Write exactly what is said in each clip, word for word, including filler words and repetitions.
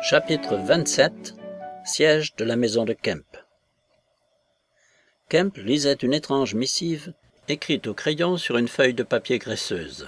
Chapitre vingt-sept. Siège de la maison de Kemp. Kemp lisait une étrange missive, écrite au crayon sur une feuille de papier graisseuse.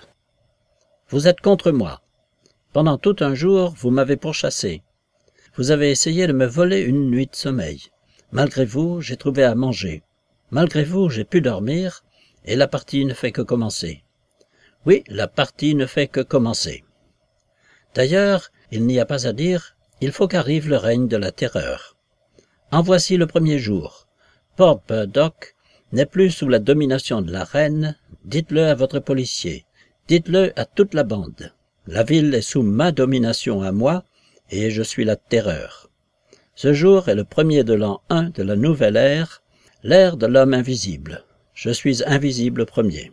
« Vous êtes contre moi. Pendant tout un jour, vous m'avez pourchassé. Vous avez essayé de me voler une nuit de sommeil. Malgré vous, j'ai trouvé à manger. Malgré vous, j'ai pu dormir, et la partie ne fait que commencer. Oui, la partie ne fait que commencer. D'ailleurs, il n'y a pas à dire, il faut qu'arrive le règne de la terreur. En voici le premier jour. Port Burdock n'est plus sous la domination de la reine, dites-le à votre policier, dites-le à toute la bande. La ville est sous ma domination à moi, et je suis la terreur. Ce jour est le premier de l'an un de la nouvelle ère, l'ère de l'homme invisible. Je suis invisible premier.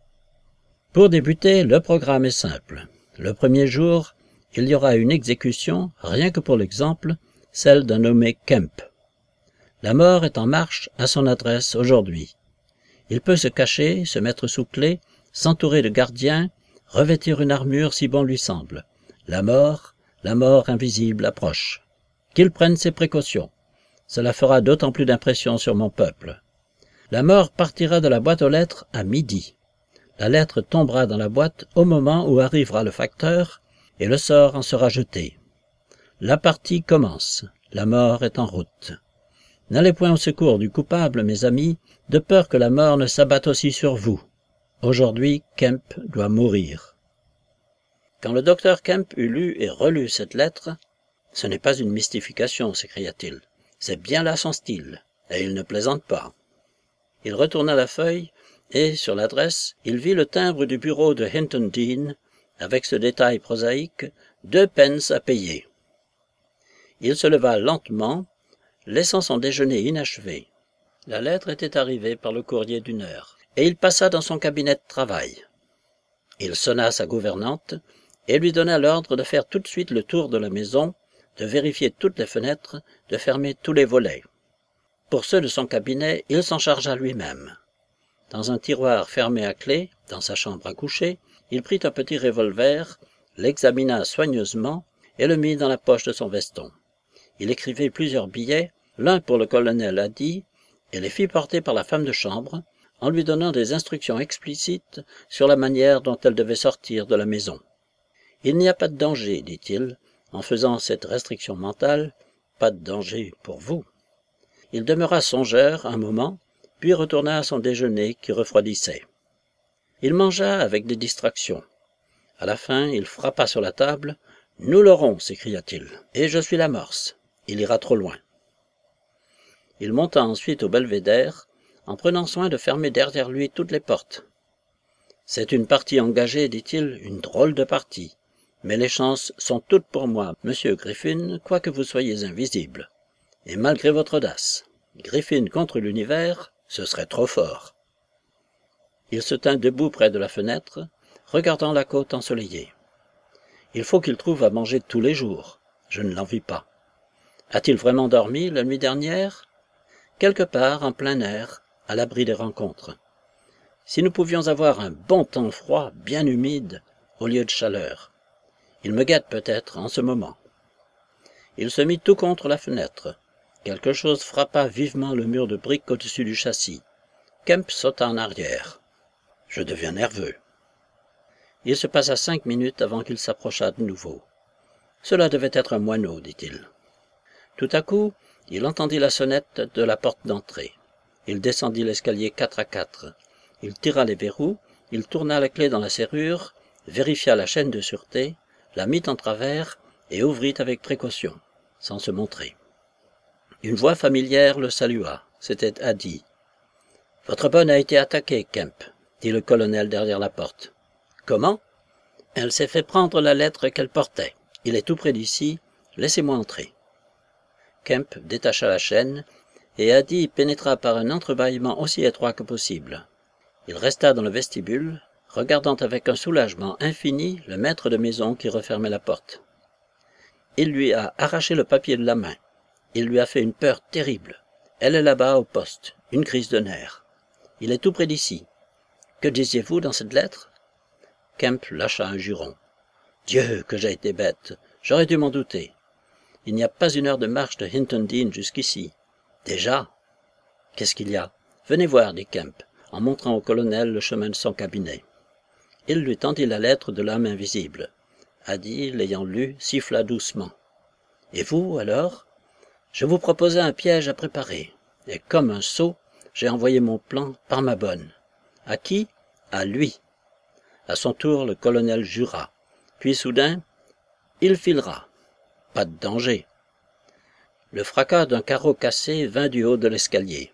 Pour débuter, le programme est simple. Le premier jour, il y aura une exécution, rien que pour l'exemple, celle d'un nommé Kemp. La mort est en marche à son adresse aujourd'hui. Il peut se cacher, se mettre sous clé, s'entourer de gardiens, revêtir une armure si bon lui semble. La mort, la mort invisible approche. Qu'il prenne ses précautions. Cela fera d'autant plus d'impression sur mon peuple. La mort partira de la boîte aux lettres à midi. La lettre tombera dans la boîte au moment où arrivera le facteur, et le sort en sera jeté. La partie commence. La mort est en route. N'allez point au secours du coupable, mes amis, de peur que la mort ne s'abatte aussi sur vous. Aujourd'hui, Kemp doit mourir. Quand le docteur Kemp eut lu et relu cette lettre, « Ce n'est pas une mystification, s'écria-t-il. C'est bien là son style, et il ne plaisante pas. » Il retourna la feuille, et, sur l'adresse, il vit le timbre du bureau de Hinton Dean, avec ce détail prosaïque, deux pence à payer. Il se leva lentement, laissant son déjeuner inachevé. La lettre était arrivée par le courrier d'une heure, et il passa dans son cabinet de travail. Il sonna sa gouvernante et lui donna l'ordre de faire tout de suite le tour de la maison, de vérifier toutes les fenêtres, de fermer tous les volets. Pour ceux de son cabinet, il s'en chargea lui-même. Dans un tiroir fermé à clé, dans sa chambre à coucher, il prit un petit revolver, l'examina soigneusement et le mit dans la poche de son veston. Il écrivit plusieurs billets, l'un pour le colonel Haddy, et les fit porter par la femme de chambre, en lui donnant des instructions explicites sur la manière dont elle devait sortir de la maison. « Il n'y a pas de danger, dit-il, en faisant cette restriction mentale, pas de danger pour vous. » Il demeura songeur un moment, puis retourna à son déjeuner qui refroidissait. Il mangea avec des distractions. À la fin, il frappa sur la table. « Nous l'aurons, s'écria-t-il, et je suis l'amorce. Il ira trop loin. » Il monta ensuite au belvédère, en prenant soin de fermer derrière lui toutes les portes. « C'est une partie engagée, dit-il, une drôle de partie. Mais les chances sont toutes pour moi, monsieur Griffin, quoique vous soyez invisible. Et malgré votre audace, Griffin contre l'univers, ce serait trop fort. » Il se tint debout près de la fenêtre, regardant la côte ensoleillée. Il faut qu'il trouve à manger tous les jours. Je ne l'envie pas. A-t-il vraiment dormi la nuit dernière? Quelque part, en plein air, à l'abri des rencontres. Si nous pouvions avoir un bon temps froid, bien humide, au lieu de chaleur. Il me guette peut-être en ce moment. Il se mit tout contre la fenêtre. Quelque chose frappa vivement le mur de briques au-dessus du châssis. Kemp sauta en arrière. Je deviens nerveux. Il se passa cinq minutes avant qu'il s'approchât de nouveau. Cela devait être un moineau, dit-il. Tout à coup, il entendit la sonnette de la porte d'entrée. Il descendit l'escalier quatre à quatre. Il tira les verrous, il tourna la clé dans la serrure, vérifia la chaîne de sûreté, la mit en travers et ouvrit avec précaution, sans se montrer. Une voix familière le salua. C'était Haddy. « Votre bonne a été attaquée, Kemp, » dit le colonel derrière la porte. « Comment? » ?»« Elle s'est fait prendre la lettre qu'elle portait. Il est tout près d'ici. Laissez-moi entrer. » Kemp détacha la chaîne, et Haddy pénétra par un entrebâillement aussi étroit que possible. Il resta dans le vestibule, regardant avec un soulagement infini le maître de maison qui refermait la porte. Il lui a arraché le papier de la main. Il lui a fait une peur terrible. Elle est là-bas au poste, une crise de nerfs. Il est tout près d'ici. Que disiez-vous dans cette lettre? Kemp lâcha un juron. Dieu, que j'ai été bête. J'aurais dû m'en douter. Il n'y a pas une heure de marche de Hinton Dean jusqu'ici. Déjà? Qu'est-ce qu'il y a? Venez voir, dit Kemp, en montrant au colonel le chemin de son cabinet. Il lui tendit la lettre de l'homme invisible. Haddy, l'ayant lue, siffla doucement. « Et vous, alors? Je vous proposais un piège à préparer, et comme un sot, j'ai envoyé mon plan par ma bonne. À qui? À lui. » À son tour, le colonel jura. Puis soudain, il filera. Pas de danger. Le fracas d'un carreau cassé vint du haut de l'escalier.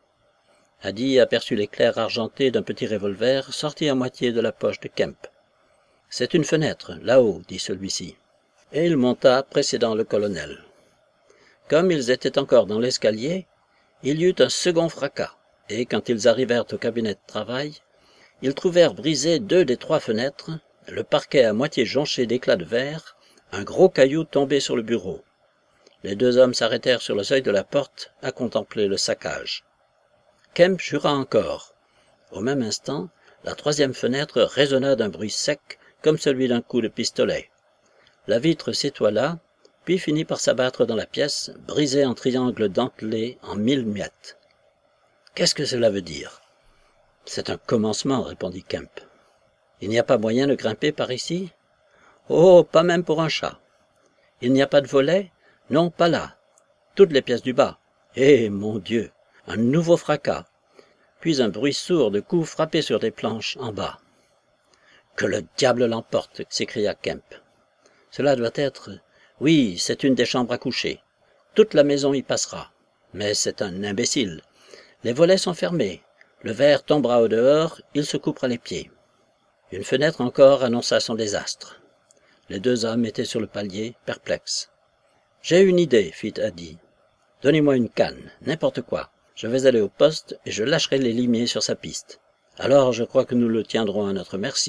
Haddy aperçut l'éclair argenté d'un petit revolver sorti à moitié de la poche de Kemp. « C'est une fenêtre, là-haut, dit celui-ci. » Et il monta, précédant le colonel. Comme ils étaient encore dans l'escalier, il y eut un second fracas, et quand ils arrivèrent au cabinet de travail, ils trouvèrent brisées deux des trois fenêtres, le parquet à moitié jonché d'éclats de verre, un gros caillou tombé sur le bureau. Les deux hommes s'arrêtèrent sur le seuil de la porte à contempler le saccage. Kemp jura encore. Au même instant, la troisième fenêtre résonna d'un bruit sec comme celui d'un coup de pistolet. La vitre s'étoila, puis finit par s'abattre dans la pièce, brisée en triangles dentelés en mille miettes. « Qu'est-ce que cela veut dire ?»« C'est un commencement, répondit Kemp. « Il n'y a pas moyen de grimper par ici ?»« Oh, pas même pour un chat. »« Il n'y a pas de volet ?»« Non, pas là. Toutes les pièces du bas. »« Eh, mon Dieu !» Un nouveau fracas, puis un bruit sourd de coups frappés sur des planches en bas. « Que le diable l'emporte !» s'écria Kemp. « Cela doit être... Oui, c'est une des chambres à coucher. Toute la maison y passera. Mais c'est un imbécile. Les volets sont fermés. Le verre tombera au dehors, il se coupera les pieds. » Une fenêtre encore annonça son désastre. Les deux hommes étaient sur le palier, perplexes. « J'ai une idée, fit Haddy. « Donnez-moi une canne, n'importe quoi. Je vais aller au poste et je lâcherai les limiers sur sa piste. Alors je crois que nous le tiendrons à notre merci. »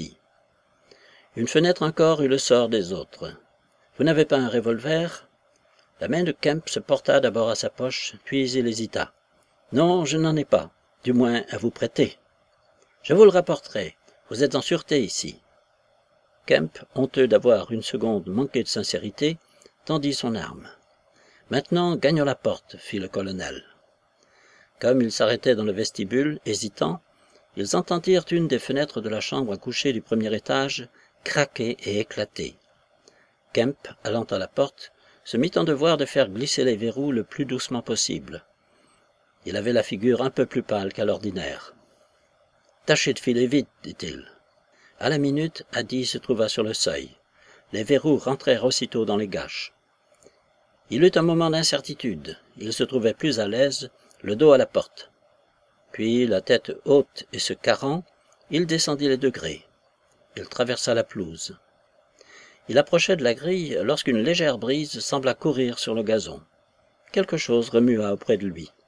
Une fenêtre encore eut le sort des autres. « Vous n'avez pas un revolver ?» La main de Kemp se porta d'abord à sa poche, puis il hésita. « Non, je n'en ai pas, du moins à vous prêter. »« Je vous le rapporterai, vous êtes en sûreté ici. » Kemp, honteux d'avoir une seconde manqué de sincérité, tendit son arme. « Maintenant, gagnons la porte, » fit le colonel. Comme ils s'arrêtaient dans le vestibule, hésitants, ils entendirent une des fenêtres de la chambre à coucher du premier étage craquer et éclater. Kemp, allant à la porte, se mit en devoir de faire glisser les verrous le plus doucement possible. Il avait la figure un peu plus pâle qu'à l'ordinaire. « Tâchez de filer vite, dit-il. » À la minute, Haddy se trouva sur le seuil. Les verrous rentrèrent aussitôt dans les gâches. Il eut un moment d'incertitude. Il se trouvait plus à l'aise, le dos à la porte. Puis, la tête haute et se carrant, il descendit les degrés. Il traversa la pelouse. Il approchait de la grille lorsqu'une légère brise sembla courir sur le gazon. Quelque chose remua auprès de lui.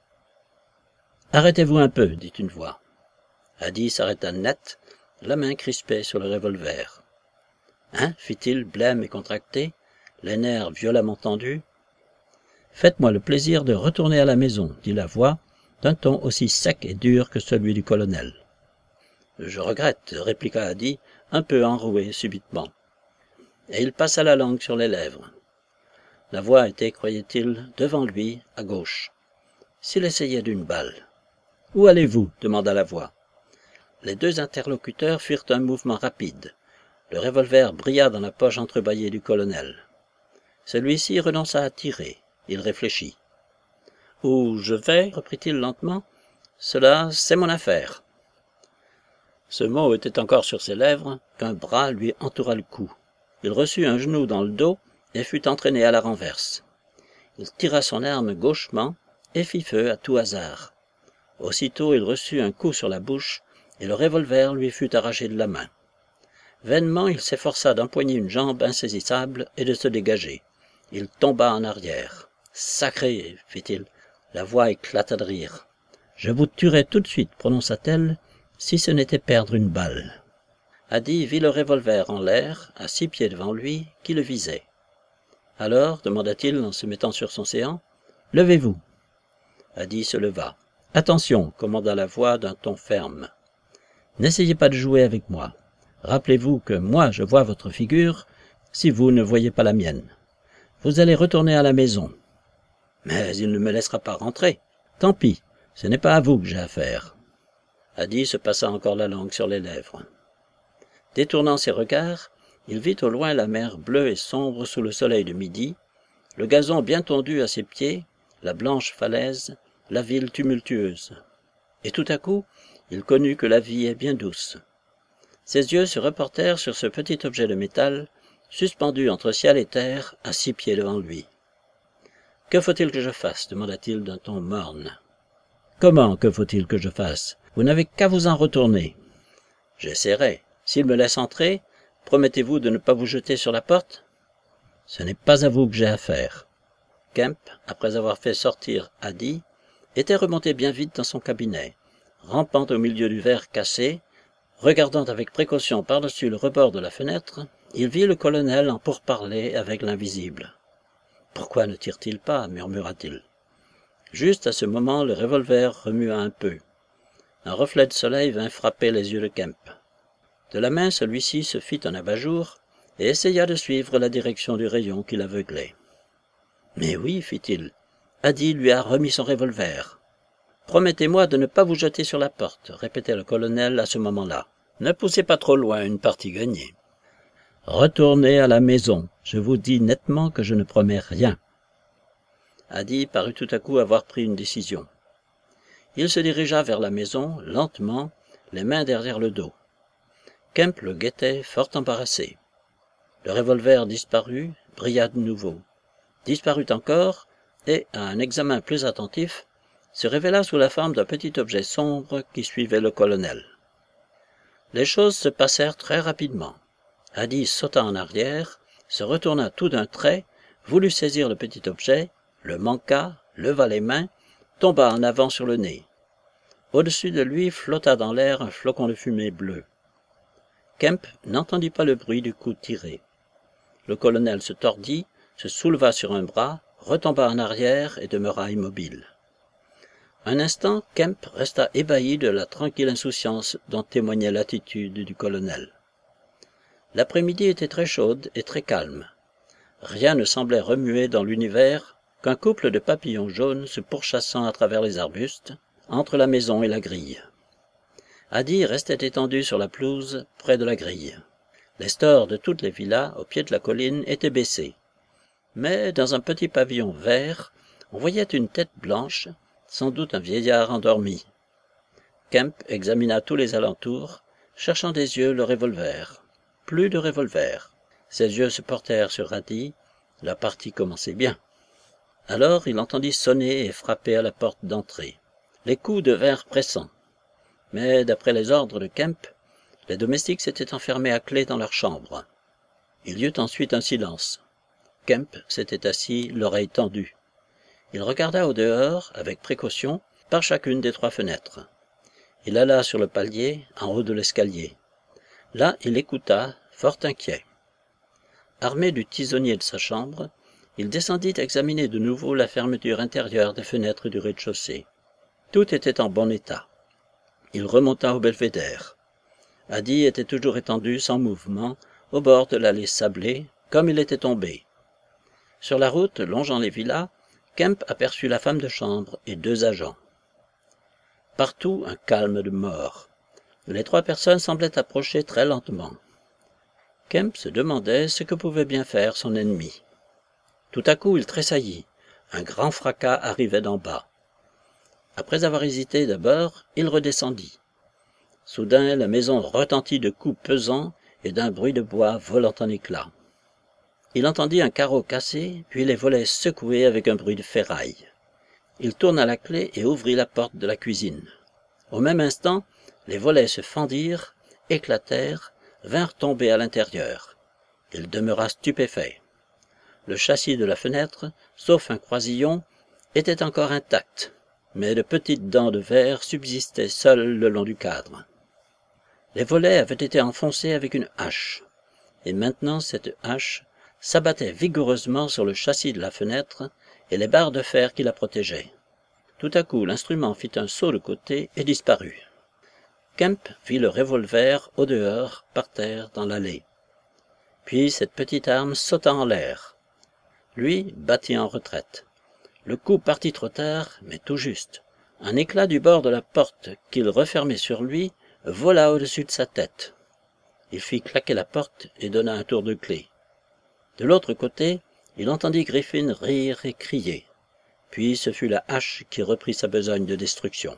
« Arrêtez-vous un peu, dit une voix. Haddy s'arrêta net, la main crispée sur le revolver. « Hein, fit-il, blême et contracté, les nerfs violemment tendus. « Faites-moi le plaisir de retourner à la maison, dit la voix, d'un ton aussi sec et dur que celui du colonel. « Je regrette, répliqua Haddy, un peu enroué subitement. Et il passa la langue sur les lèvres. La voix était, croyait-il, devant lui, à gauche. S'il essayait d'une balle. « Où allez-vous » demanda la voix. Les deux interlocuteurs firent un mouvement rapide. Le revolver brilla dans la poche entrebâillée du colonel. Celui-ci renonça à tirer. Il réfléchit. « Où je vais, reprit-il lentement, cela, c'est mon affaire. » Ce mot était encore sur ses lèvres qu'un bras lui entoura le cou. Il reçut un genou dans le dos et fut entraîné à la renverse. Il tira son arme gauchement et fit feu à tout hasard. Aussitôt il reçut un coup sur la bouche et le revolver lui fut arraché de la main. Vainement il s'efforça d'empoigner une jambe insaisissable et de se dégager. Il tomba en arrière. « Sacré !» fit-il. La voix éclata de rire. « Je vous tuerai tout de suite, prononça-t-elle, si ce n'était perdre une balle. » Haddy vit le revolver en l'air, à six pieds devant lui, qui le visait. « Alors, demanda-t-il en se mettant sur son séant, « levez-vous. » Haddy se leva. « Attention, commanda la voix d'un ton ferme. N'essayez pas de jouer avec moi. Rappelez-vous que moi je vois votre figure, si vous ne voyez pas la mienne. Vous allez retourner à la maison. Mais il ne me laissera pas rentrer. Tant pis, ce n'est pas à vous que j'ai affaire. Addy se passa encore la langue sur les lèvres. Détournant ses regards, il vit au loin la mer bleue et sombre sous le soleil de midi, le gazon bien tondu à ses pieds, la blanche falaise, la ville tumultueuse. Et tout à coup, il connut que la vie est bien douce. Ses yeux se reportèrent sur ce petit objet de métal, suspendu entre ciel et terre, à six pieds devant lui. « Que faut-il que je fasse » demanda-t-il d'un ton morne. « Comment que faut-il que je fasse? Vous n'avez qu'à vous en retourner. »« J'essaierai. S'il me laisse entrer, promettez-vous de ne pas vous jeter sur la porte ?»« Ce n'est pas à vous que j'ai affaire. » Kemp, après avoir fait sortir Addy, était remonté bien vite dans son cabinet, rampant au milieu du verre cassé. Regardant avec précaution par-dessus le rebord de la fenêtre, il vit le colonel en pourparlers avec l'invisible. « Pourquoi ne tire-t-il pas » murmura-t-il. Juste à ce moment, le revolver remua un peu. Un reflet de soleil vint frapper les yeux de Kemp. De la main, celui-ci se fit un abat-jour et essaya de suivre la direction du rayon qui l'aveuglait. « Mais oui, fit-il, Addy lui a remis son revolver. »« Promettez-moi de ne pas vous jeter sur la porte, » répétait le colonel à ce moment-là. « Ne poussez pas trop loin une partie gagnée. »« Retournez à la maison, je vous dis nettement que je ne promets rien. » Addy parut tout à coup avoir pris une décision. Il se dirigea vers la maison, lentement, les mains derrière le dos. Kemp le guettait, fort embarrassé. Le revolver disparut, brilla de nouveau. Disparut encore, et, à un examen plus attentif, se révéla sous la forme d'un petit objet sombre qui suivait le colonel. Les choses se passèrent très rapidement. Addy sauta en arrière, se retourna tout d'un trait, voulut saisir le petit objet, le manqua, leva les mains, tomba en avant sur le nez. Au-dessus de lui flotta dans l'air un flocon de fumée bleue. Kemp n'entendit pas le bruit du coup tiré. Le colonel se tordit, se souleva sur un bras, retomba en arrière et demeura immobile. Un instant, Kemp resta ébahi de la tranquille insouciance dont témoignait l'attitude du colonel. L'après-midi était très chaude et très calme. Rien ne semblait remuer dans l'univers qu'un couple de papillons jaunes se pourchassant à travers les arbustes, entre la maison et la grille. Addy restait étendu sur la pelouse, près de la grille. Les stores de toutes les villas, au pied de la colline, étaient baissés. Mais, dans un petit pavillon vert, on voyait une tête blanche, sans doute un vieillard endormi. Kemp examina tous les alentours, cherchant des yeux le revolver. Plus de revolver. Ses yeux se portèrent sur Addy. La partie commençait bien. Alors il entendit sonner et frapper à la porte d'entrée. Les coups devinrent pressants. Mais, d'après les ordres de Kemp, les domestiques s'étaient enfermés à clé dans leur chambre. Il y eut ensuite un silence. Kemp s'était assis, l'oreille tendue. Il regarda au dehors, avec précaution, par chacune des trois fenêtres. Il alla sur le palier, en haut de l'escalier. Là, il écouta, fort inquiet. Armé du tisonnier de sa chambre, il descendit examiner de nouveau la fermeture intérieure des fenêtres du rez-de-chaussée. Tout était en bon état. Il remonta au belvédère. Addy était toujours étendu, sans mouvement, au bord de l'allée sablée, comme il était tombé. Sur la route, longeant les villas, Kemp aperçut la femme de chambre et deux agents. Partout, un calme de mort. Les trois personnes semblaient approcher très lentement. Kemp se demandait ce que pouvait bien faire son ennemi. Tout à coup, il tressaillit. Un grand fracas arrivait d'en bas. Après avoir hésité d'abord, il redescendit. Soudain, la maison retentit de coups pesants et d'un bruit de bois volant en éclats. Il entendit un carreau cassé, puis les volets secoués avec un bruit de ferraille. Il tourna la clé et ouvrit la porte de la cuisine. Au même instant, les volets se fendirent, éclatèrent, vinrent tomber à l'intérieur. Il demeura stupéfait. Le châssis de la fenêtre, sauf un croisillon, était encore intact, mais de petites dents de verre subsistaient seules le long du cadre. Les volets avaient été enfoncés avec une hache, et maintenant cette hache s'abattait vigoureusement sur le châssis de la fenêtre et les barres de fer qui la protégeaient. Tout à coup, l'instrument fit un saut de côté et disparut. Kemp vit le revolver au dehors, par terre, dans l'allée. Puis cette petite arme sauta en l'air. Lui battit en retraite. Le coup partit trop tard, mais tout juste. Un éclat du bord de la porte qu'il refermait sur lui vola au-dessus de sa tête. Il fit claquer la porte et donna un tour de clé. De l'autre côté, il entendit Griffin rire et crier. Puis ce fut la hache qui reprit sa besogne de destruction.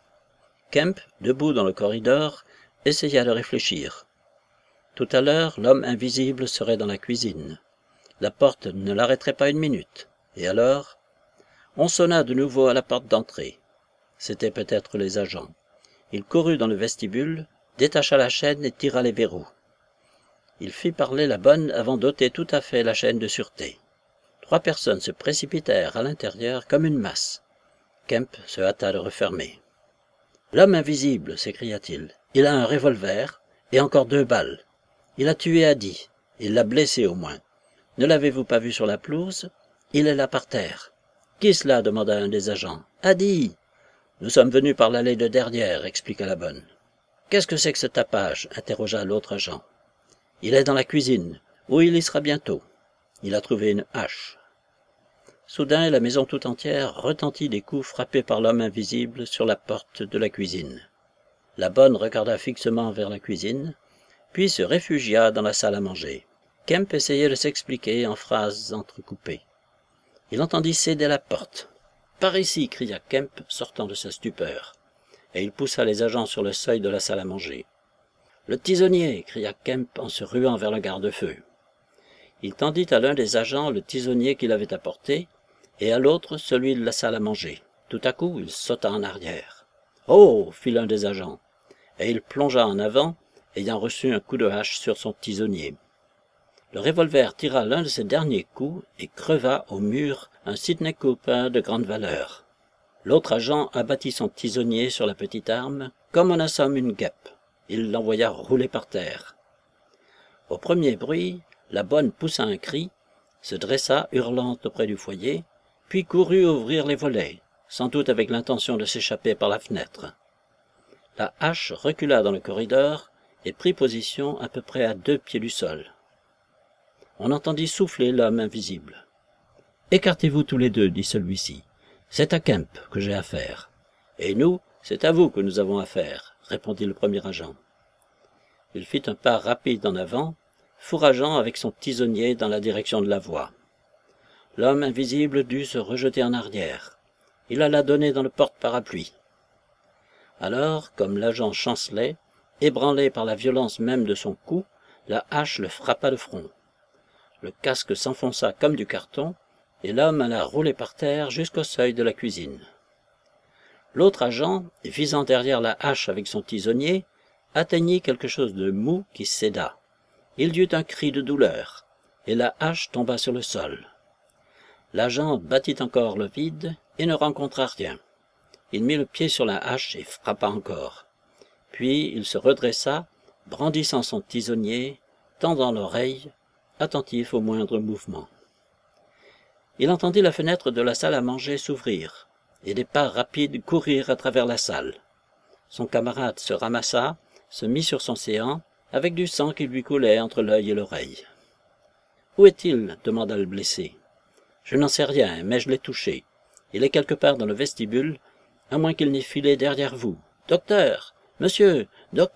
Kemp, debout dans le corridor, essaya de réfléchir. Tout à l'heure, l'homme invisible serait dans la cuisine. La porte ne l'arrêterait pas une minute. Et alors? On sonna de nouveau à la porte d'entrée. C'étaient peut-être les agents. Il courut dans le vestibule, détacha la chaîne et tira les verrous. Il fit parler la bonne avant d'ôter tout à fait la chaîne de sûreté. Trois personnes se précipitèrent à l'intérieur comme une masse. Kemp se hâta de refermer. « L'homme invisible !» s'écria-t-il. « Il a un revolver et encore deux balles. Il a tué Adi. Il l'a blessé au moins. Ne l'avez-vous pas vu sur la pelouse? Il est là par terre. »« Qui cela ?» demanda un des agents. « Adi !»« Nous sommes venus par l'allée de derrière, » expliqua la bonne. « Qu'est-ce que c'est que ce tapage ?» interrogea l'autre agent. « Il est dans la cuisine, où il y sera bientôt. Il a trouvé une hache. » Soudain, la maison tout entière retentit des coups frappés par l'homme invisible sur la porte de la cuisine. La bonne regarda fixement vers la cuisine, puis se réfugia dans la salle à manger. Kemp essayait de s'expliquer en phrases entrecoupées. Il entendit céder la porte. « Par ici !» cria Kemp, sortant de sa stupeur, et il poussa les agents sur le seuil de la salle à manger. « Le tisonnier !» cria Kemp en se ruant vers le garde-feu. Il tendit à l'un des agents le tisonnier qu'il avait apporté, et à l'autre celui de la salle à manger. Tout à coup, il sauta en arrière. « Oh !» fit l'un des agents, et il plongea en avant, ayant reçu un coup de hache sur son tisonnier. Le revolver tira l'un de ses derniers coups et creva au mur un Sidney Cooper de grande valeur. L'autre agent abattit son tisonnier sur la petite arme, comme on assomme une guêpe. Il l'envoya rouler par terre. Au premier bruit, la bonne poussa un cri, se dressa hurlant auprès du foyer, puis courut ouvrir les volets, sans doute avec l'intention de s'échapper par la fenêtre. La hache recula dans le corridor et prit position à peu près à deux pieds du sol. On entendit souffler l'homme invisible. « Écartez-vous tous les deux, » dit celui-ci. « C'est à Kemp que j'ai affaire. »« Et nous, c'est à vous que nous avons affaire, » répondit le premier agent. Il fit un pas rapide en avant, fourrageant avec son tisonnier dans la direction de la voie. L'homme invisible dut se rejeter en arrière. Il alla donner dans le porte-parapluie. Alors, comme l'agent chancelait, ébranlé par la violence même de son coup, la hache le frappa de front. Le casque s'enfonça comme du carton, et l'homme alla rouler par terre jusqu'au seuil de la cuisine. L'autre agent, visant derrière la hache avec son tisonnier, atteignit quelque chose de mou qui céda. Il eut un cri de douleur, et la hache tomba sur le sol. L'agent battit encore le vide et ne rencontra rien. Il mit le pied sur la hache et frappa encore. Puis il se redressa, brandissant son tisonnier, tendant l'oreille, attentif au moindre mouvement. Il entendit la fenêtre de la salle à manger s'ouvrir, et des pas rapides courir à travers la salle. Son camarade se ramassa, se mit sur son séant, avec du sang qui lui coulait entre l'œil et l'oreille. « Où est-il » demanda le blessé. « Je n'en sais rien, mais je l'ai touché. Il est quelque part dans le vestibule, à moins qu'il n'ait filé derrière vous. Docteur! Monsieur! Docteur !»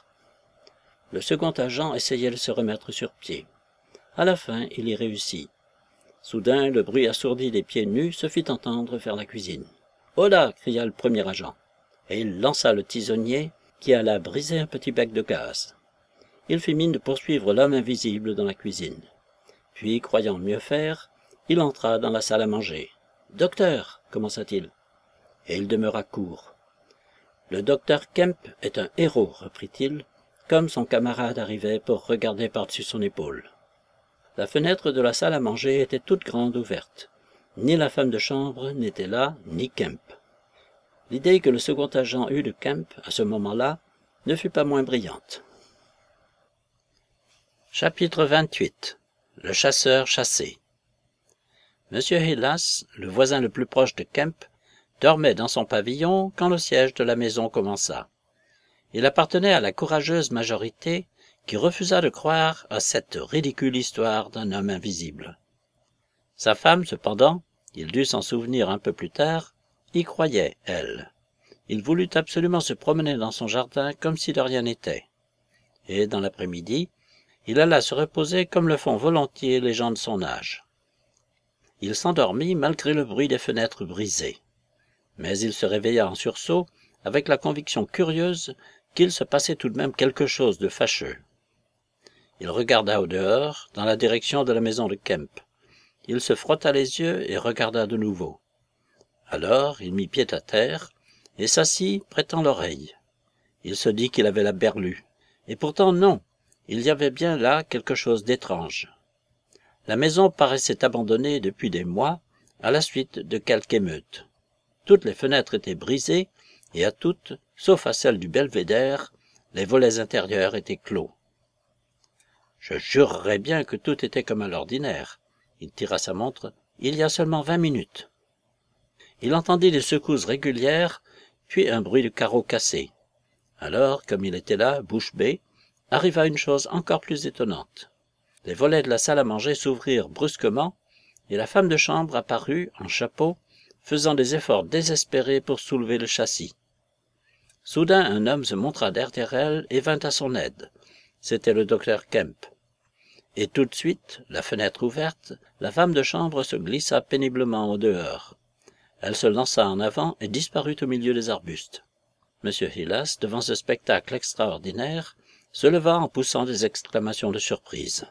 Le second agent essayait de se remettre sur pied. À la fin, il y réussit. Soudain, le bruit assourdi des pieds nus se fit entendre vers la cuisine. « Oh là !» cria le premier agent, et il lança le tisonnier qui alla briser un petit bec de gaz. Il fit mine de poursuivre l'homme invisible dans la cuisine. Puis, croyant mieux faire, il entra dans la salle à manger. « Docteur !» commença-t-il. Et il demeura court. « Le docteur Kemp est un héros, » reprit-il, comme son camarade arrivait pour regarder par-dessus son épaule. La fenêtre de la salle à manger était toute grande ouverte. Ni la femme de chambre n'était là, ni Kemp. L'idée que le second agent eut de Kemp, à ce moment-là, ne fut pas moins brillante. Chapitre vingt-huit. Le chasseur chassé. Monsieur Hélas, le voisin le plus proche de Kemp, dormait dans son pavillon quand le siège de la maison commença. Il appartenait à la courageuse majorité qui refusa de croire à cette ridicule histoire d'un homme invisible. Sa femme, cependant, il dut s'en souvenir un peu plus tard, y croyait, elle. Il voulut absolument se promener dans son jardin comme si de rien n'était. Et, dans l'après-midi, il alla se reposer comme le font volontiers les gens de son âge. Il s'endormit malgré le bruit des fenêtres brisées. Mais il se réveilla en sursaut avec la conviction curieuse qu'il se passait tout de même quelque chose de fâcheux. Il regarda au dehors, dans la direction de la maison de Kemp. Il se frotta les yeux et regarda de nouveau. Alors il mit pied à terre et s'assit, prêtant l'oreille. Il se dit qu'il avait la berlue, et pourtant non, il y avait bien là quelque chose d'étrange. La maison paraissait abandonnée depuis des mois, à la suite de quelque émeute. Toutes les fenêtres étaient brisées, et à toutes, sauf à celle du belvédère, les volets intérieurs étaient clos. Je jurerais bien que tout était comme à l'ordinaire. Il tira sa montre. Il y a seulement vingt minutes. Il entendit des secousses régulières, puis un bruit de carreaux cassés. Alors, comme il était là, bouche bée, arriva une chose encore plus étonnante. Les volets de la salle à manger s'ouvrirent brusquement, et la femme de chambre apparut, en chapeau, faisant des efforts désespérés pour soulever le châssis. Soudain, un homme se montra derrière elle et vint à son aide. C'était le docteur Kemp. Et tout de suite, la fenêtre ouverte, la femme de chambre se glissa péniblement au dehors. Elle se lança en avant et disparut au milieu des arbustes. M. Hillas, devant ce spectacle extraordinaire, se leva en poussant des exclamations de surprise.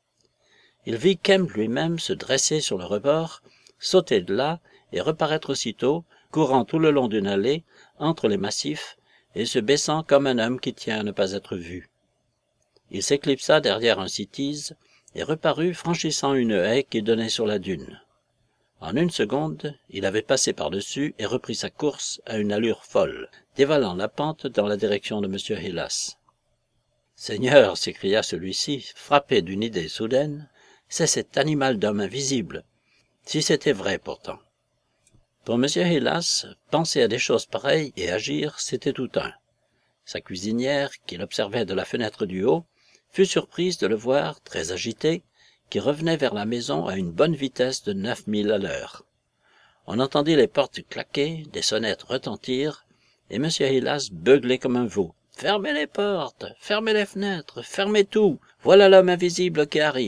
Il vit Kemp lui-même se dresser sur le rebord, sauter de là et reparaître aussitôt, courant tout le long d'une allée, entre les massifs, et se baissant comme un homme qui tient à ne pas être vu. Il s'éclipsa derrière un cytise et reparut franchissant une haie qui donnait sur la dune. En une seconde, il avait passé par-dessus et repris sa course à une allure folle, dévalant la pente dans la direction de M. Hillas. « Seigneur, s'écria celui-ci, frappé d'une idée soudaine, c'est cet animal d'homme invisible. Si c'était vrai pourtant. » Pour M. Hillas, penser à des choses pareilles et agir, c'était tout un. Sa cuisinière, qui l'observait de la fenêtre du haut, fut surprise de le voir, très agité, qui revenait vers la maison à une bonne vitesse de neuf milles à l'heure. On entendit les portes claquer, des sonnettes retentir, et M. Hillas beugler comme un veau. « Fermez les portes, fermez les fenêtres, fermez tout, voilà l'homme invisible qui arrive !»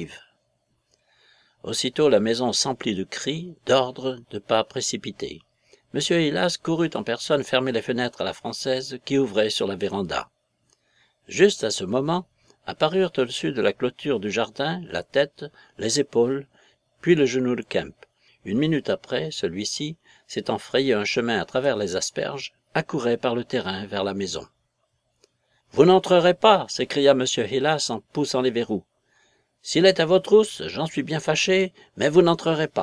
Aussitôt la maison s'emplit de cris, d'ordres, de pas précipités. M. Hillas courut en personne fermer les fenêtres à la française qui ouvraient sur la véranda. Juste à ce moment, apparurent au-dessus de la clôture du jardin la tête, les épaules, puis le genou de Kemp. Une minute après, celui-ci, s'étant frayé un chemin à travers les asperges, accourait par le terrain vers la maison. « Vous n'entrerez pas !» s'écria M. Hillas en poussant les verrous. « S'il est à vos trousses, j'en suis bien fâché, mais vous n'entrerez pas. »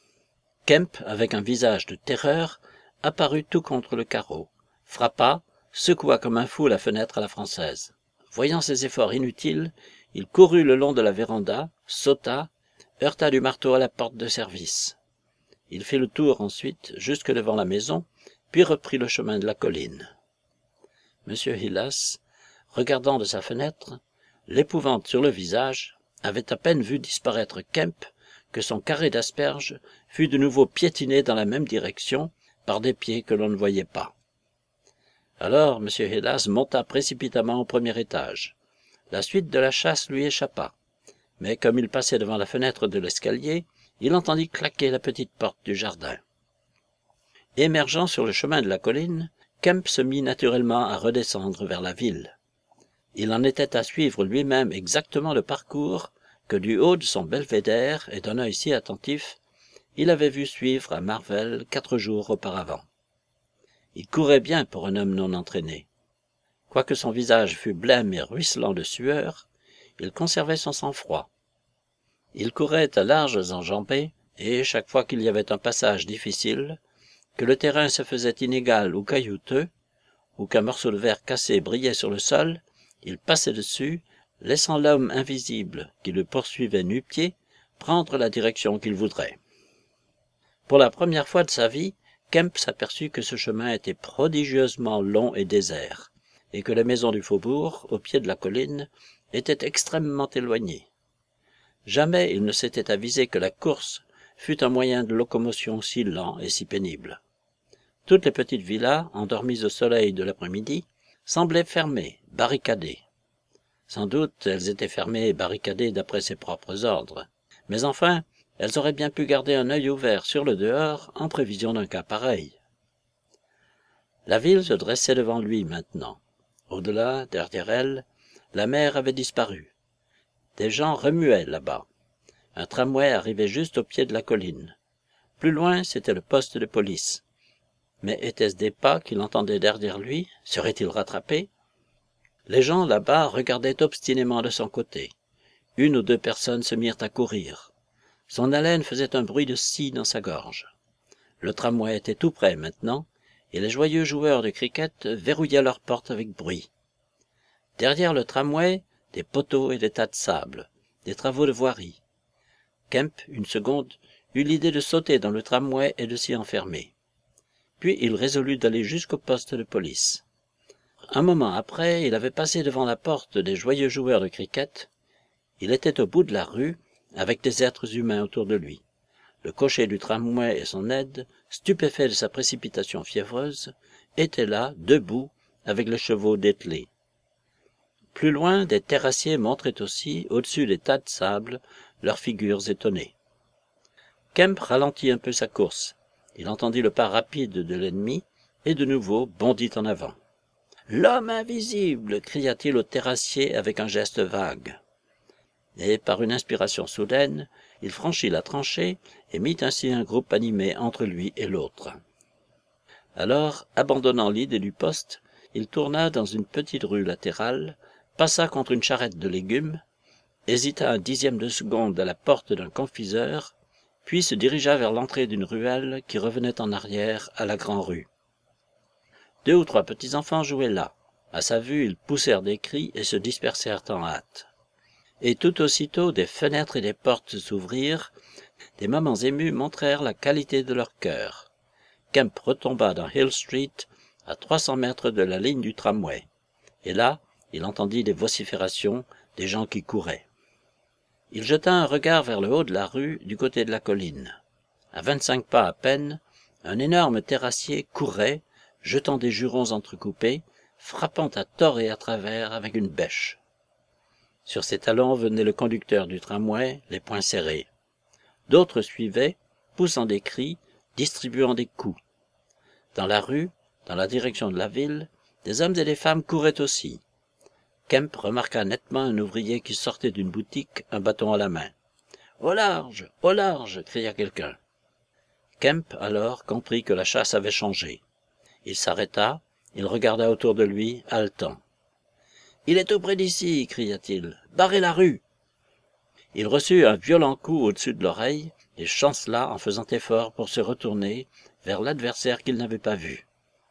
Kemp, avec un visage de terreur, apparut tout contre le carreau, frappa, secoua comme un fou la fenêtre à la française. Voyant ses efforts inutiles, il courut le long de la véranda, sauta, heurta du marteau à la porte de service. Il fit le tour ensuite jusque devant la maison, puis reprit le chemin de la colline. M. Hillas, regardant de sa fenêtre, l'épouvante sur le visage, avait à peine vu disparaître Kemp que son carré d'asperges fut de nouveau piétiné dans la même direction par des pieds que l'on ne voyait pas. Alors M. Hillas monta précipitamment au premier étage. La suite de la chasse lui échappa, mais comme il passait devant la fenêtre de l'escalier, il entendit claquer la petite porte du jardin. Émergeant sur le chemin de la colline, Kemp se mit naturellement à redescendre vers la ville. Il en était à suivre lui-même exactement le parcours que du haut de son belvédère et d'un œil si attentif, il avait vu suivre à Marvel quatre jours auparavant. Il courait bien pour un homme non entraîné. Quoique son visage fût blême et ruisselant de sueur, il conservait son sang-froid. Il courait à larges enjambées, et chaque fois qu'il y avait un passage difficile, que le terrain se faisait inégal ou caillouteux, ou qu'un morceau de verre cassé brillait sur le sol, il passait dessus, laissant l'homme invisible qui le poursuivait nu-pieds prendre la direction qu'il voudrait. Pour la première fois de sa vie, Kemp s'aperçut que ce chemin était prodigieusement long et désert, et que la maison du faubourg, au pied de la colline, était extrêmement éloignée. Jamais il ne s'était avisé que la course, fut un moyen de locomotion si lent et si pénible. Toutes les petites villas, endormies au soleil de l'après-midi, semblaient fermées, barricadées. Sans doute elles étaient fermées et barricadées d'après ses propres ordres, mais enfin, elles auraient bien pu garder un œil ouvert sur le dehors en prévision d'un cas pareil. La ville se dressait devant lui maintenant. Au-delà, derrière elle, la mer avait disparu. Des gens remuaient là-bas. Un tramway arrivait juste au pied de la colline. Plus loin, c'était le poste de police. Mais étaient-ce des pas qu'il entendait derrière lui? Serait-il rattrapé? Les gens là-bas regardaient obstinément de son côté. Une ou deux personnes se mirent à courir. Son haleine faisait un bruit de scie dans sa gorge. Le tramway était tout près maintenant, et les joyeux joueurs de cricket verrouillaient leurs portes avec bruit. Derrière le tramway, des poteaux et des tas de sable, des travaux de voirie. Kemp, une seconde, eut l'idée de sauter dans le tramway et de s'y enfermer. Puis il résolut d'aller jusqu'au poste de police. Un moment après, il avait passé devant la porte des joyeux joueurs de cricket. Il était au bout de la rue, avec des êtres humains autour de lui. Le cocher du tramway et son aide, stupéfaits de sa précipitation fiévreuse, étaient là, debout, avec les chevaux dételés. Plus loin, des terrassiers montraient aussi, au-dessus des tas de sable, leurs figures étonnées. Kemp ralentit un peu sa course. Il entendit le pas rapide de l'ennemi, et de nouveau bondit en avant. « L'homme invisible !» cria-t-il au terrassier avec un geste vague. Et par une inspiration soudaine, il franchit la tranchée et mit ainsi un groupe animé entre lui et l'autre. Alors, abandonnant l'idée du poste, il tourna dans une petite rue latérale, passa contre une charrette de légumes, hésita un dixième de seconde à la porte d'un confiseur, puis se dirigea vers l'entrée d'une ruelle qui revenait en arrière à la Grand-Rue. Deux ou trois petits-enfants jouaient là. À sa vue, ils poussèrent des cris et se dispersèrent en hâte. Et tout aussitôt, des fenêtres et des portes s'ouvrirent, des mamans émues montrèrent la qualité de leur cœur. Kemp retomba dans Hill Street, à trois cents mètres de la ligne du tramway. Et là, il entendit des vociférations, des gens qui couraient. Il jeta un regard vers le haut de la rue, du côté de la colline. À vingt-cinq pas à peine, un énorme terrassier courait, jetant des jurons entrecoupés, frappant à tort et à travers avec une bêche. Sur ses talons venait le conducteur du tramway, les poings serrés. D'autres suivaient, poussant des cris, distribuant des coups. Dans la rue, dans la direction de la ville, des hommes et des femmes couraient aussi. Kemp remarqua nettement un ouvrier qui sortait d'une boutique, un bâton à la main. « Au large, au large !» cria quelqu'un. Kemp, alors, comprit que la chasse avait changé. Il s'arrêta, il regarda autour de lui, haletant. « Il est tout près d'ici !» cria-t-il. « Barrez la rue !» Il reçut un violent coup au-dessus de l'oreille et chancela en faisant effort pour se retourner vers l'adversaire qu'il n'avait pas vu.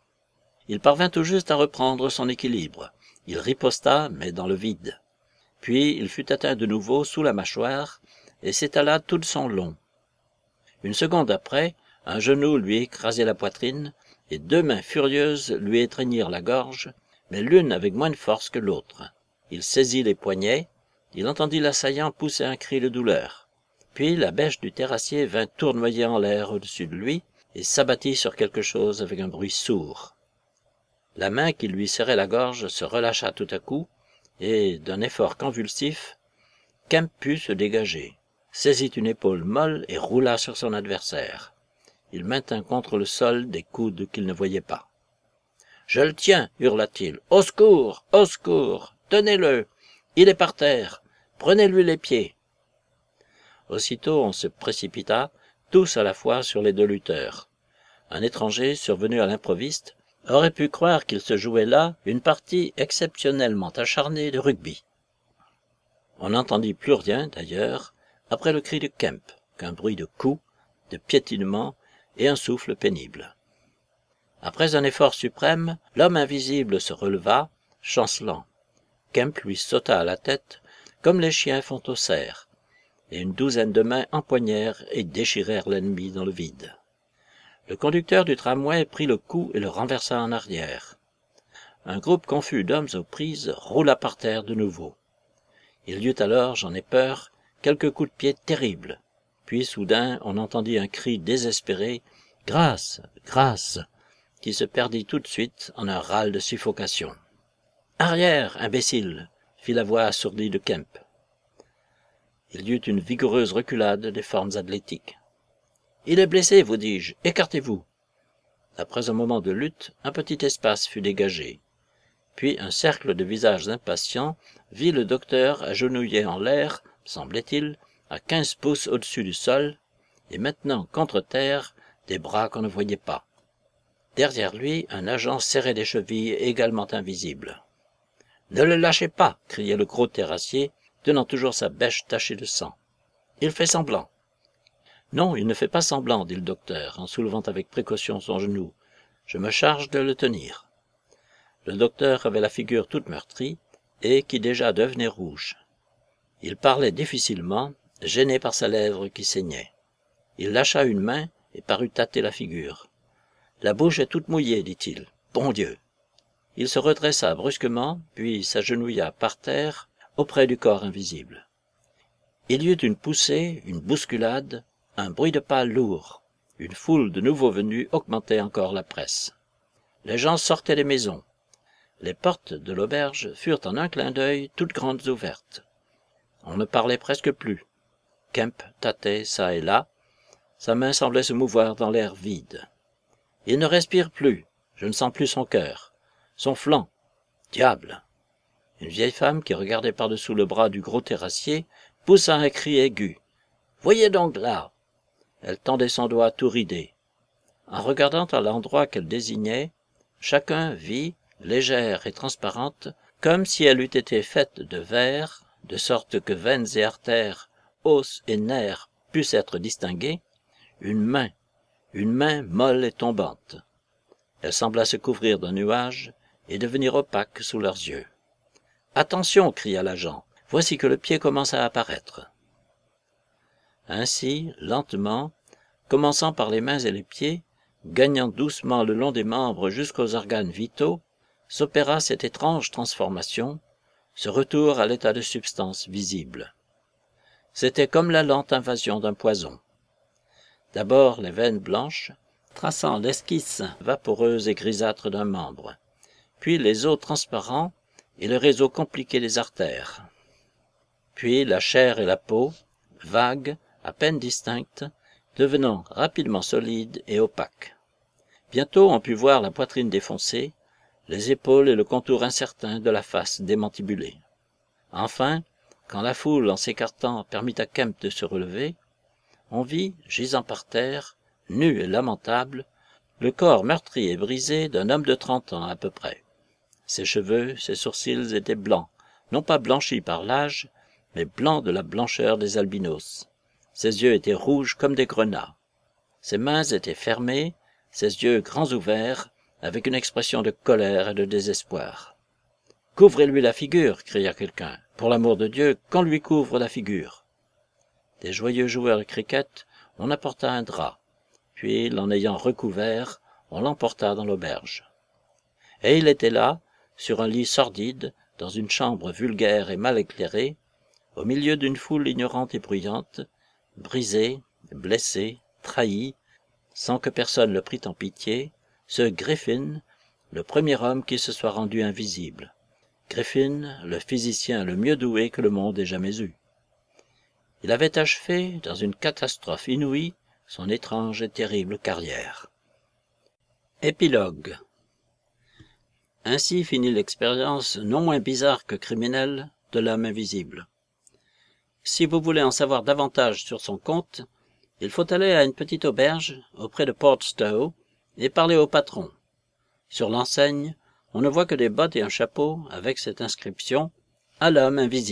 Il parvint tout juste à reprendre son équilibre. Il riposta, mais dans le vide. Puis il fut atteint de nouveau sous la mâchoire et s'étala tout de son long. Une seconde après, un genou lui écrasait la poitrine et deux mains furieuses lui étreignirent la gorge, mais l'une avec moins de force que l'autre. Il saisit les poignets, il entendit l'assaillant pousser un cri de douleur. Puis la bêche du terrassier vint tournoyer en l'air au-dessus de lui et s'abattit sur quelque chose avec un bruit sourd. La main qui lui serrait la gorge se relâcha tout à coup, et, d'un effort convulsif, Kemp put se dégager, saisit une épaule molle et roula sur son adversaire. Il maintint contre le sol des coudes qu'il ne voyait pas. « Je le tiens !» hurla-t-il. « Au secours ! Au secours ! Tenez-le ! Il est par terre ! Prenez-lui les pieds !» Aussitôt on se précipita, tous à la fois sur les deux lutteurs. Un étranger, survenu à l'improviste, aurait pu croire qu'il se jouait là une partie exceptionnellement acharnée de rugby. On n'entendit plus rien, d'ailleurs, après le cri de Kemp, qu'un bruit de coups, de piétinements et un souffle pénible. Après un effort suprême, l'homme invisible se releva, chancelant. Kemp lui sauta à la tête, comme les chiens font au cerf, et une douzaine de mains empoignèrent et déchirèrent l'ennemi dans le vide. Le conducteur du tramway prit le coup et le renversa en arrière. Un groupe confus d'hommes aux prises roula par terre de nouveau. Il y eut alors, j'en ai peur, quelques coups de pied terribles. Puis soudain on entendit un cri désespéré « Grâce, grâce !» qui se perdit tout de suite en un râle de suffocation. « Arrière, imbécile !» fit la voix assourdie de Kemp. Il y eut une vigoureuse reculade des formes athlétiques. « Il est blessé, vous dis-je, écartez-vous !» Après un moment de lutte, un petit espace fut dégagé. Puis un cercle de visages impatients vit le docteur agenouillé en l'air, semblait-il, à quinze pouces au-dessus du sol, et maintenant contre terre, des bras qu'on ne voyait pas. Derrière lui, un agent serrait des chevilles également invisibles. « Ne le lâchez pas !» criait le gros terrassier, tenant toujours sa bêche tachée de sang. « Il fait semblant. » « Non, il ne fait pas semblant, dit le docteur, en soulevant avec précaution son genou. « Je me charge de le tenir. » Le docteur avait la figure toute meurtrie, et qui déjà devenait rouge. Il parlait difficilement, gêné par sa lèvre qui saignait. Il lâcha une main et parut tâter la figure. « La bouche est toute mouillée, dit-il. Bon Dieu !» Il se redressa brusquement, puis s'agenouilla par terre, auprès du corps invisible. Il y eut une poussée, une bousculade, un bruit de pas lourd. Une foule de nouveaux venus augmentait encore la presse. Les gens sortaient des maisons. Les portes de l'auberge furent en un clin d'œil toutes grandes ouvertes. On ne parlait presque plus. Kemp tâtait çà et là. Sa main semblait se mouvoir dans l'air vide. « Il ne respire plus. Je ne sens plus son cœur. Son flanc. Diable !» Une vieille femme qui regardait par-dessous le bras du gros terrassier poussa un cri aigu. « Voyez donc là !» Elle tendait son doigt tout ridé. En regardant à l'endroit qu'elle désignait, chacun vit, légère et transparente, comme si elle eût été faite de verre, de sorte que veines et artères, os et nerfs pussent être distingués, une main, une main molle et tombante. Elle sembla se couvrir d'un nuage et devenir opaque sous leurs yeux. « Attention !» cria l'agent. « Voici que le pied commence à apparaître. » Ainsi, lentement, commençant par les mains et les pieds, gagnant doucement le long des membres jusqu'aux organes vitaux, s'opéra cette étrange transformation, ce retour à l'état de substance visible. C'était comme la lente invasion d'un poison. D'abord les veines blanches, traçant l'esquisse vaporeuse et grisâtre d'un membre, puis les os transparents et le réseau compliqué des artères. Puis la chair et la peau, vagues, à peine distinctes, devenant rapidement solides et opaques. Bientôt on put voir la poitrine défoncée, les épaules et le contour incertain de la face démantibulée. Enfin, quand la foule en s'écartant permit à Kemp de se relever, on vit, gisant par terre, nu et lamentable, le corps meurtri et brisé d'un homme de trente ans à peu près. Ses cheveux, ses sourcils étaient blancs, non pas blanchis par l'âge, mais blancs de la blancheur des albinos. Ses yeux étaient rouges comme des grenats. Ses mains étaient fermées, ses yeux grands ouverts, avec une expression de colère et de désespoir. « Couvrez-lui la figure !» cria quelqu'un. « Pour l'amour de Dieu, qu'on lui couvre la figure !» Des joyeux joueurs de cricket, on apporta un drap, puis, l'en ayant recouvert, on l'emporta dans l'auberge. Et il était là, sur un lit sordide, dans une chambre vulgaire et mal éclairée, au milieu d'une foule ignorante et bruyante, brisé, blessé, trahi, sans que personne le prît en pitié, ce Griffin, le premier homme qui se soit rendu invisible. Griffin, le physicien le mieux doué que le monde ait jamais eu. Il avait achevé, dans une catastrophe inouïe, son étrange et terrible carrière. Épilogue. Ainsi finit l'expérience non moins bizarre que criminelle de l'homme invisible. Si vous voulez en savoir davantage sur son compte, il faut aller à une petite auberge auprès de Portstow et parler au patron. Sur l'enseigne, on ne voit que des bottes et un chapeau avec cette inscription « À l'homme invisible ».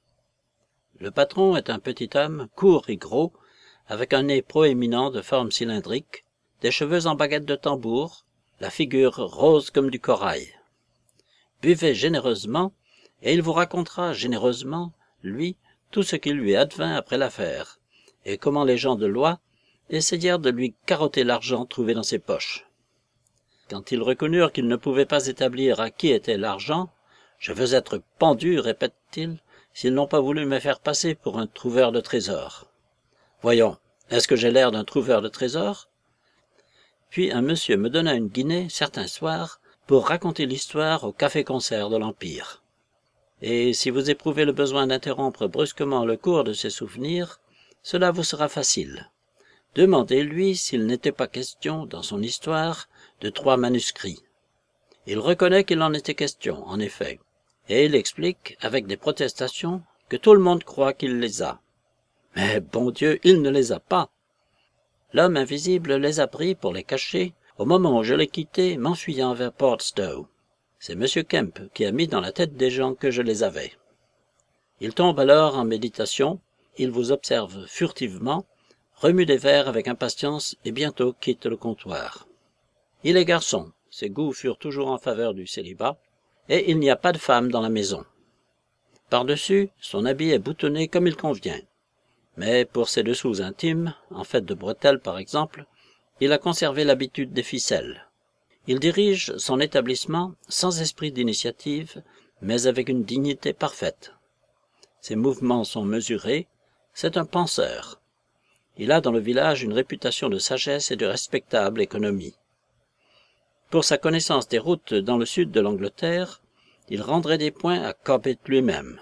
Le patron est un petit homme court et gros, avec un nez proéminent de forme cylindrique, des cheveux en baguette de tambour, la figure rose comme du corail. Buvez généreusement, et il vous racontera généreusement, lui, tout ce qui lui advint après l'affaire, et comment les gens de loi essayèrent de lui carotter l'argent trouvé dans ses poches. Quand ils reconnurent qu'ils ne pouvaient pas établir à qui était l'argent, « Je veux être pendu, répète-t-il, s'ils n'ont pas voulu me faire passer pour un trouveur de trésors. » Voyons, est-ce que j'ai l'air d'un trouveur de trésors? Puis un monsieur me donna une guinée, certain soir, pour raconter l'histoire au café-concert de l'Empire. Et si vous éprouvez le besoin d'interrompre brusquement le cours de ces souvenirs, cela vous sera facile. Demandez-lui s'il n'était pas question, dans son histoire, de trois manuscrits. Il reconnaît qu'il en était question, en effet, et il explique, avec des protestations, que tout le monde croit qu'il les a. Mais, bon Dieu, il ne les a pas. L'homme invisible les a pris pour les cacher au moment où je l'ai quitté, m'enfuyant vers Portstowe. C'est M. Kemp qui a mis dans la tête des gens que je les avais. Il tombe alors en méditation, il vous observe furtivement, remue des verres avec impatience et bientôt quitte le comptoir. Il est garçon, ses goûts furent toujours en faveur du célibat, et il n'y a pas de femme dans la maison. Par-dessus, son habit est boutonné comme il convient. Mais pour ses dessous intimes, en fait de bretelles par exemple, il a conservé l'habitude des ficelles. Il dirige son établissement sans esprit d'initiative, mais avec une dignité parfaite. Ses mouvements sont mesurés, c'est un penseur. Il a dans le village une réputation de sagesse et de respectable économie. Pour sa connaissance des routes dans le sud de l'Angleterre, il rendrait des points à Cobbett lui-même.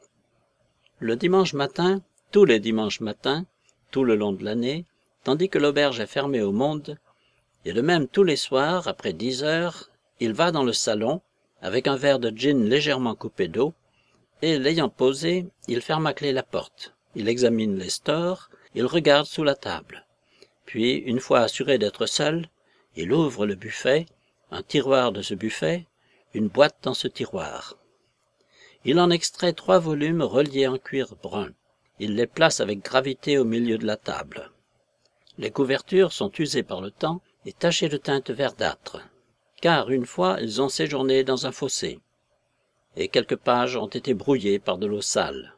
Le dimanche matin, tous les dimanches matins, tout le long de l'année, tandis que l'auberge est fermée au monde, et de même tous les soirs, après dix heures, il va dans le salon, avec un verre de gin légèrement coupé d'eau, et l'ayant posé, il ferme à clé la porte, il examine les stores, il regarde sous la table. Puis, une fois assuré d'être seul, il ouvre le buffet, un tiroir de ce buffet, une boîte dans ce tiroir. Il en extrait trois volumes reliés en cuir brun. Il les place avec gravité au milieu de la table. Les couvertures sont usées par le temps et tachées de teinte verdâtre, car une fois ils ont séjourné dans un fossé, et quelques pages ont été brouillées par de l'eau sale.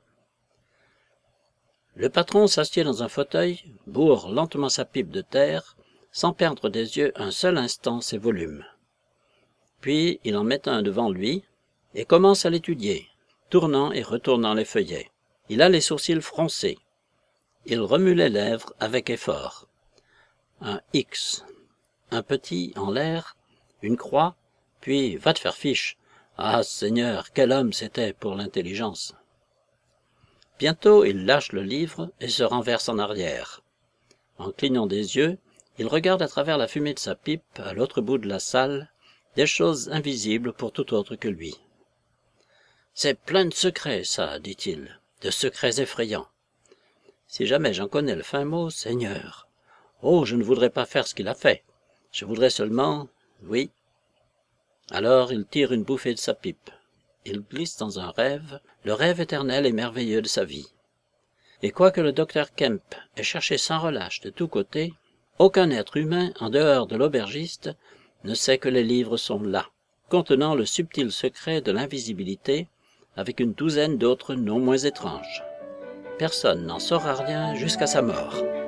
Le patron s'assied dans un fauteuil, bourre lentement sa pipe de terre, sans perdre des yeux un seul instant ses volumes. Puis il en met un devant lui, et commence à l'étudier, tournant et retournant les feuillets. Il a les sourcils froncés. Il remue les lèvres avec effort. Un X, un petit en l'air, une croix, puis va te faire fiche. Ah, Seigneur, quel homme c'était pour l'intelligence. Bientôt il lâche le livre et se renverse en arrière. En clignant des yeux, il regarde à travers la fumée de sa pipe, à l'autre bout de la salle, des choses invisibles pour tout autre que lui. « C'est plein de secrets, ça, dit-il, de secrets effrayants. Si jamais j'en connais le fin mot, Seigneur. Oh, je ne voudrais pas faire ce qu'il a fait. Je voudrais seulement... Oui. » Alors il tire une bouffée de sa pipe. Il glisse dans un rêve, le rêve éternel et merveilleux de sa vie. Et quoique le docteur Kemp ait cherché sans relâche de tous côtés, aucun être humain, en dehors de l'aubergiste, ne sait que les livres sont là, contenant le subtil secret de l'invisibilité, avec une douzaine d'autres non moins étranges. Personne n'en saura rien jusqu'à sa mort.